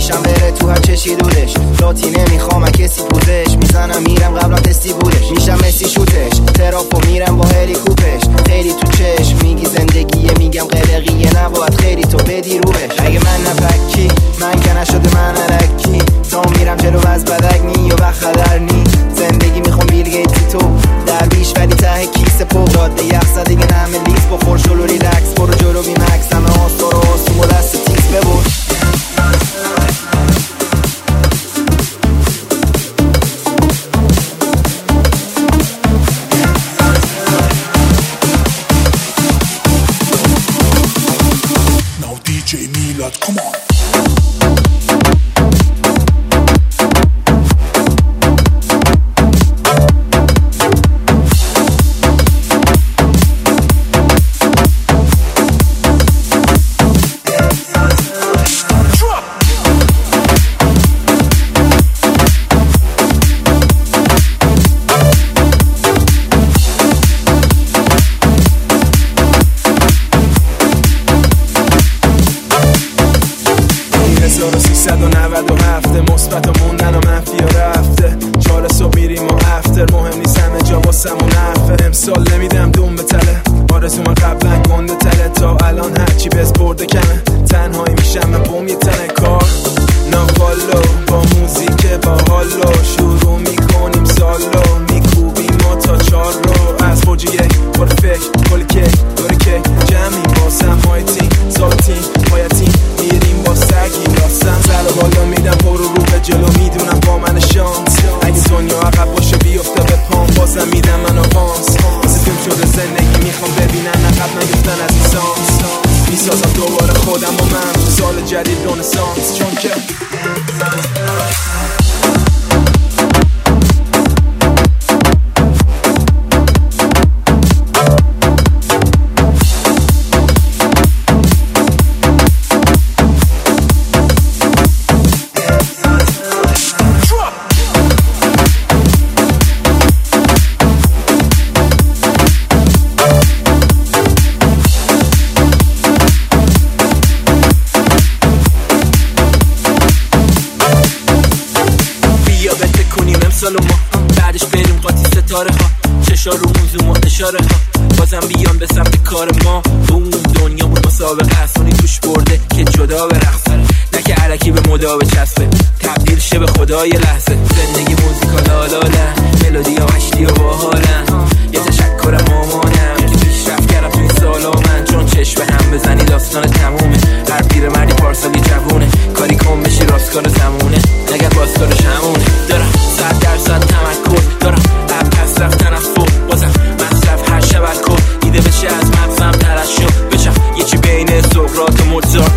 میشم بره تو هر چشی دورش، لاتی نمیخوام کسی پوزش، میزنم میرم قبلا تستی بودش، میشم مسی شوتش، تراپو میرم با هلیکوپش، خیلی تو چشم میگی زندگیه، میگم قلقیه نباید خیلی تو بدی روش. اگه من نفکی من که نشده من علکی، تا میرم جلو از بدک نی و بخدر نی، زندگی میخوام بیل گیتی تو درویش ولی ته کیسه پو، جاده یخ زده دیگه نمه لیز بخور شلو ریلکس، برو جلو بی مکس همه آسا رو آسون و دست تیز ببور. Now DJ Milad, come on. مثبت و موندن و منفی و رفته، 4 صبح میریم و افتر، مهم نیست همه جا واسمون حرفه، امسال نمیدم دوم به تله، آرزوم قبلا گنده تله، تا الان هرچی بس برده کمه، تنهایی میشم من بوم یه تنه کار ناقالو، با موزیک با حالو شروع میکنیم سالو، میکوبیم ما تا 4 رو از برج یک، برو فکر کل کیک دوره کیک جمعیم باسم های تیم سالتیم پایتیم، میریم با سگیم راستم سر و بالا میدم پر رو به جلو، میدونم با من شانس، اگه دنیا عقب باشه بیفته به پام، بازم میدم من آوانس، واسه فیلم شده زندگی میخوام ببینن عقب نیفتن از لیسانس، میسازم دوباره خودم و من تو سال جدید رنسانس، چون که بعدش بریم قاطی ستاره ها، چشا رو موزوم و اشاره ها، بازم بیان به سمت کار ما، اون دنیا بود مسابقه اصانی توش برده که جدا به رقصه، نه که علکی به مدا به چسبه، تبدیل شه به خدای لحظه، زندگی موزیکال آلالن، ملودی ها مشتی و باحالن، یه تشکر مامانم که پیشرفت کردم توی سالا من، چون چشم هم بزنی داستان تمومه، هر پیر مردی پارسالی جوونه، کاری کن بشی راستکار زمونه، نگه باستارش همونه، دارم 100% تمرکز، دارم پس رفتن از فوق، بازم مصرف هر شب الکل، ایده بشه از مغزم ترشح بشم یکی بین سقراط و موزارت،